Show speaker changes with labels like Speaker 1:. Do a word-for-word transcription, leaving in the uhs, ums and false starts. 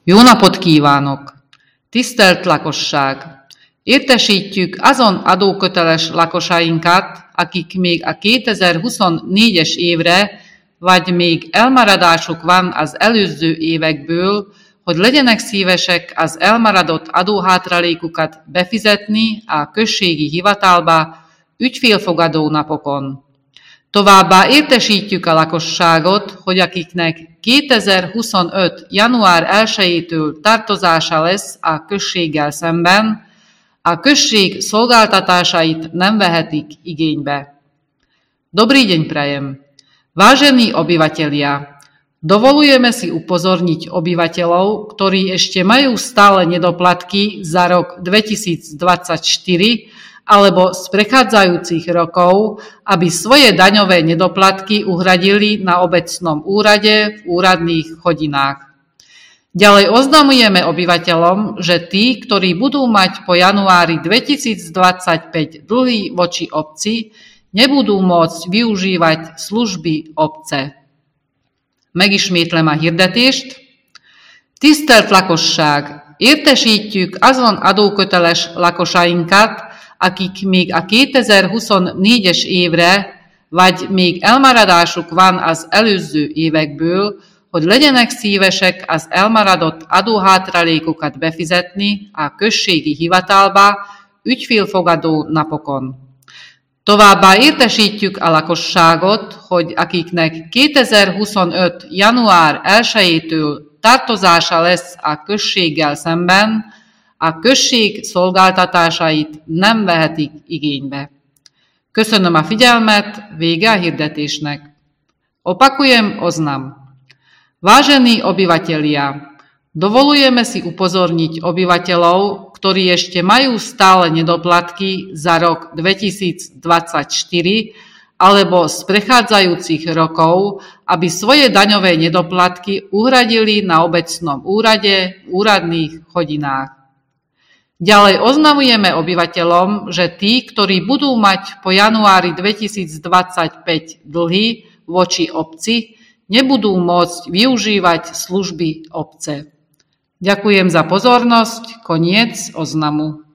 Speaker 1: Jó napot kívánok! Tisztelt lakosság! Értesítjük azon adóköteles lakosainkat, akik még a kétezer-huszonnégyes évre, vagy még elmaradásuk van az előző évekből, hogy legyenek szívesek az elmaradott adóhátralékukat befizetni a községi hivatalba ügyfélfogadó napokon. Továbbá értesítjük a lakosságot, hogy akiknek kétezer-huszonöt. január elsejétől tartozása lesz a községgel szemben, a község szolgáltatásait nem vehetik igénybe. Dobrý deň prajem. Vážení obyvatelia, dovolujeme si upozorniť obyvateľov, ktorí ešte majú stále nedoplatky za rok dvetisícdvadsaťštyri alebo z prechádzajúcich rokov, aby svoje daňové nedoplatky uhradili na obecnom úrade v úradných hodinách. Ďalej oznamujeme obyvateľom, že tí, ktorí budú mať po januári dvetisícdvadsaťpäť dlhy voči obci, nebudú môcť využívať služby obce. Megismétlem a hirdetést. Tisztelt lakosság! Értesítjük azon adóköteles lakosainkat, akik még a kétezer-huszonnégyes évre, vagy még elmaradásuk van az előző évekből, hogy legyenek szívesek az elmaradott adóhátralékokat befizetni a községi hivatalba ügyfélfogadó napokon. Továbbá értesítjük a lakosságot, hogy akiknek kétezer-huszonöt. január elsejétől tartozása lesz a községgel szemben, a község szolgáltatásait nem vehetik igénybe. Köszönöm a figyelmet, vége a hirdetésnek. Opakujem oznam. Vážení obyvatelia, dovolujeme si upozorniť obyvateľov, ktorí ešte majú stále nedoplatky za rok dvetisícdvadsaťštyri alebo z prechádzajúcich rokov, aby svoje daňové nedoplatky uhradili na obecnom úrade v úradných hodinách. Ďalej oznamujeme obyvateľom, že tí, ktorí budú mať po januári dvetisícdvadsaťpäť dlhy voči obci, nebudú môcť využívať služby obce. Ďakujem za pozornosť, koniec oznamu.